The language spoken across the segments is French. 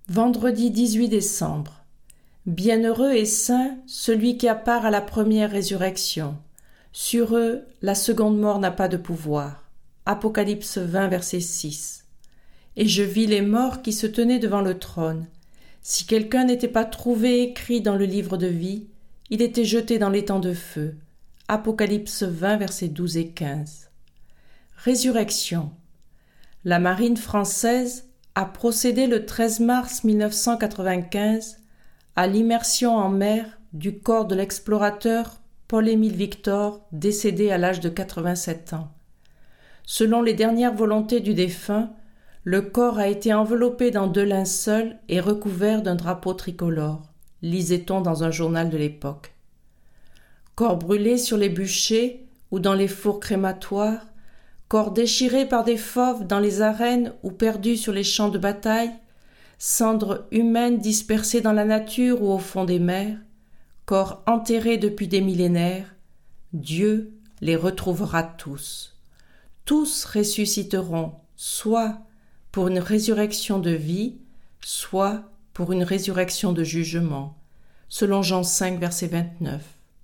Vendredi 18 décembre. Bienheureux et saint celui qui a part à la première résurrection. Sur eux, la seconde mort n'a pas de pouvoir. Apocalypse 20, verset 6. Et je vis les morts qui se tenaient devant le trône. Si quelqu'un n'était pas trouvé écrit dans le livre de vie, il était jeté dans l'étang de feu. Apocalypse 20, versets 12 et 15. Résurrection. La marine française a procédé le 13 mars 1995 à l'immersion en mer du corps de l'explorateur Paul-Émile Victor, décédé à l'âge de 87 ans. Selon les dernières volontés du défunt, le corps a été enveloppé dans 2 linceuls et recouvert d'un drapeau tricolore, lisait-on dans un journal de l'époque. Corps brûlé sur les bûchers ou dans les fours crématoires, corps déchirés par des fauves dans les arènes ou perdus sur les champs de bataille, cendres humaines dispersées dans la nature ou au fond des mers, corps enterrés depuis des millénaires, Dieu les retrouvera tous. Tous ressusciteront, soit pour une résurrection de vie, soit pour une résurrection de jugement, selon Jean 5, verset 29.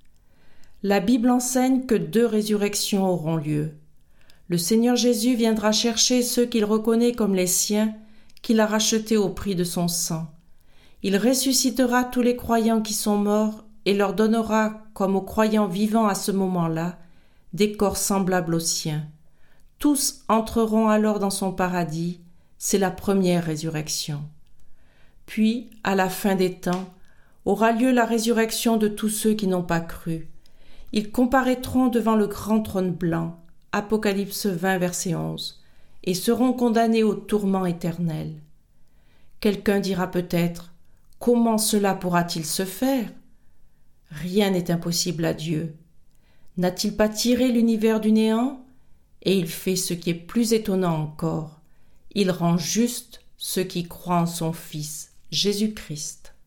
La Bible enseigne que 2 résurrections auront lieu. Le Seigneur Jésus viendra chercher ceux qu'il reconnaît comme les siens, qu'il a rachetés au prix de son sang. Il ressuscitera tous les croyants qui sont morts et leur donnera, comme aux croyants vivants à ce moment-là, des corps semblables aux siens. Tous entreront alors dans son paradis, c'est la première résurrection. Puis, à la fin des temps, aura lieu la résurrection de tous ceux qui n'ont pas cru. Ils comparaîtront devant le grand trône blanc, Apocalypse 20, verset 11, et seront condamnés au tourment éternel. Quelqu'un dira peut-être, comment cela pourra-t-il se faire ? Rien n'est impossible à Dieu. N'a-t-il pas tiré l'univers du néant ? Et il fait ce qui est plus étonnant encore. Il rend juste ceux qui croient en son Fils, Jésus-Christ.